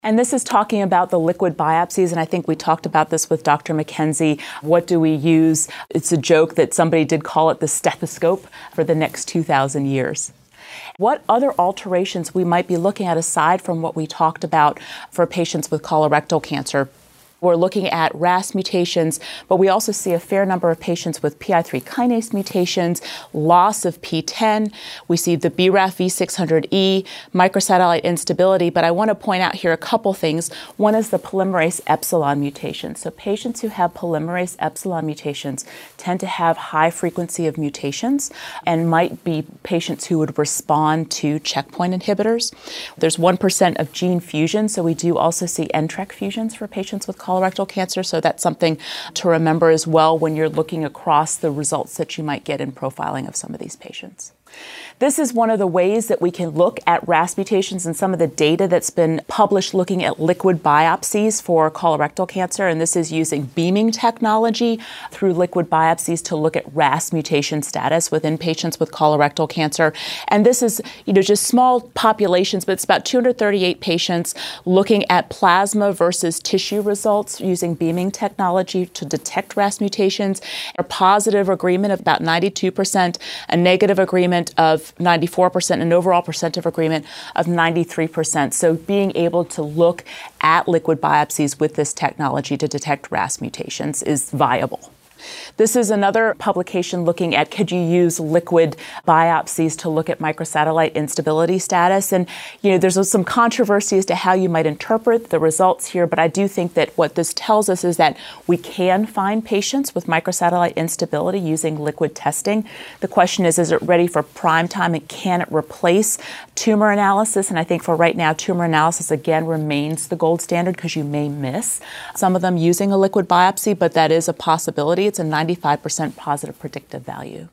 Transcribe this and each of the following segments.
And this is talking about the liquid biopsies, and I think we talked about this with Dr. McKenzie. What do we use? It's a joke that somebody did call it the stethoscope for the next 2,000 years. What other alterations we might be looking at aside from what we talked about for patients with colorectal cancer? We're looking at RAS mutations, but we also see a fair number of patients with PI3 kinase mutations, loss of PTEN. We see the BRAF V600E, microsatellite instability, but I want to point out here a couple things. One is the polymerase epsilon mutation. So patients who have polymerase epsilon mutations tend to have high frequency of mutations and might be patients who would respond to checkpoint inhibitors. There's 1% of gene fusion, so we do also see NTRK fusions for patients with colorectal cancer, so that's something to remember as well when you're looking across the results that you might get in profiling of some of these patients. This is one of the ways that we can look at RAS mutations and some of the data that's been published looking at liquid biopsies for colorectal cancer, and this is using beaming technology through liquid biopsies to look at RAS mutation status within patients with colorectal cancer. And this is, just small populations, but it's about 238 patients looking at plasma versus tissue results using beaming technology to detect RAS mutations. A positive agreement of about 92%, a negative agreement of 94%, an overall percent of agreement of 93%. So being able to look at liquid biopsies with this technology to detect RAS mutations is viable. This is another publication looking at could you use liquid biopsies to look at microsatellite instability status. And, there's some controversy as to how you might interpret the results here, but I do think that what this tells us is that we can find patients with microsatellite instability using liquid testing. The question is it ready for prime time and can it replace tumor analysis? And I think for right now, tumor analysis again remains the gold standard because you may miss some of them using a liquid biopsy, but that is a possibility. It's a 95% positive predictive value.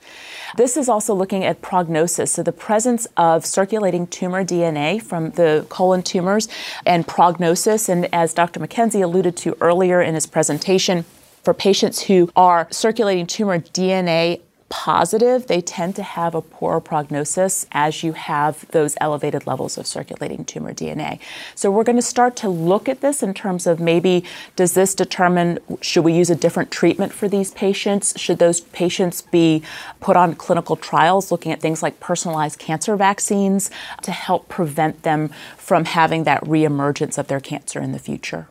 This is also looking at prognosis, so the presence of circulating tumor DNA from the colon tumors and prognosis. And as Dr. McKenzie alluded to earlier in his presentation, for patients who are circulating tumor DNA positive, they tend to have a poorer prognosis as you have those elevated levels of circulating tumor DNA. So we're going to start to look at this in terms of maybe does this determine should we use a different treatment for these patients? Should those patients be put on clinical trials looking at things like personalized cancer vaccines to help prevent them from having that reemergence of their cancer in the future?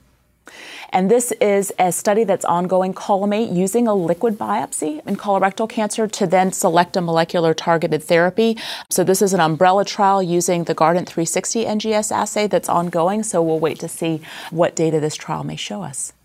And this is a study that's ongoing, COLUMNATE, using a liquid biopsy in colorectal cancer to then select a molecular targeted therapy. So this is an umbrella trial using the Guardant 360 NGS assay that's ongoing. So we'll wait to see what data this trial may show us.